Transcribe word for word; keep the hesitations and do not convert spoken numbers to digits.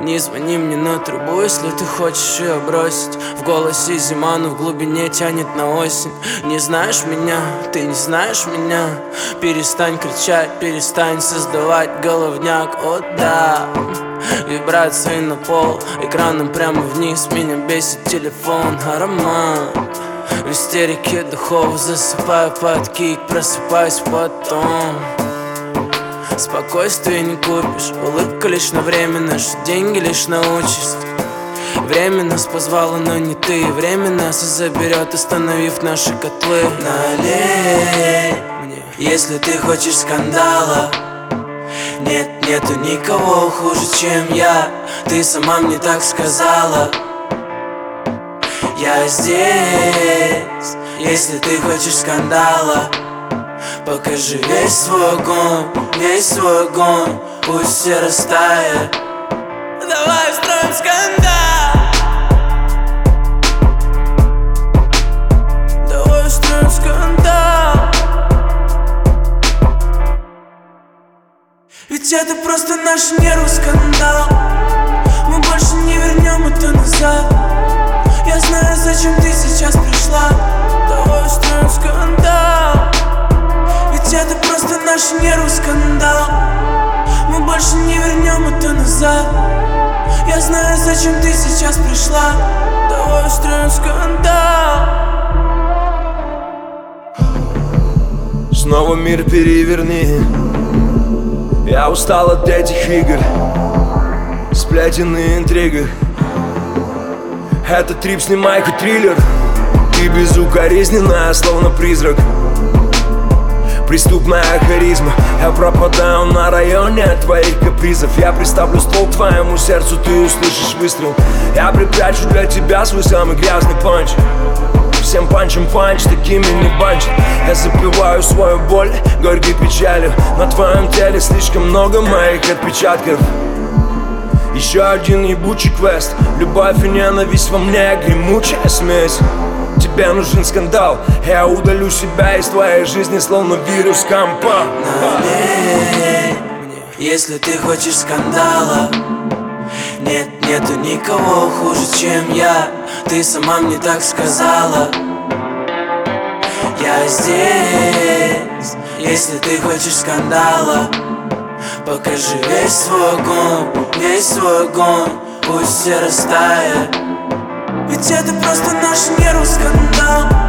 Не звони мне на трубу, если ты хочешь ее бросить. В голосе зима, но в глубине тянет на осень. Не знаешь меня, ты не знаешь меня. Перестань кричать, перестань создавать головняк. О да, вибрации на пол, экраном прямо вниз. Меня бесит телефон, аромат. В истерике духов засыпаю под кик, просыпаюсь потом. Спокойствие не купишь, улыбка лишь на время, наши деньги лишь на участь. Время нас позвало, но не ты. Время нас и заберет, остановив наши котлы. Налей мне, если ты хочешь скандала. Нет, нету никого хуже, чем я. Ты сама мне так сказала. Я здесь, если ты хочешь скандала. Покажи весь свой огонь, весь свой огонь. Пусть все растает. Давай устроим скандал. Давай устроим скандал. Ведь это просто наш нервный скандал. Мы больше не вернем это назад. Я знаю, зачем ты сейчас пришла. Давай устроим скандал. Ведь это просто наш нервный скандал. Мы больше не вернем это назад. Я знаю, зачем ты сейчас пришла. Давай устроим скандал. Снова мир переверни. Я устал от этих игр, сплетен и интригах. Это трип, снимай хоть триллер. Ты безукоризненная, словно призрак. Преступная харизма. Я пропадаю на районе от твоих капризов. Я приставлю ствол к твоему сердцу, ты услышишь выстрел. Я припрячу для тебя свой самый грязный панч. Всем панчем панч, такими не банчат. Я запиваю свою боль горькой печалью. На твоем теле слишком много моих отпечатков. Еще один ебучий квест. Любовь и ненависть во мне, гремучая смесь. Тебе нужен скандал. Я удалю себя из твоей жизни, словно вирус компа. Налей мне, если ты хочешь скандала. Нет, нету никого хуже, чем я. Ты сама мне так сказала. Я здесь, если ты хочешь скандала. Покажи весь свой огонь, весь свой огонь. Пусть все растает. Ведь это просто наш нервный скандал.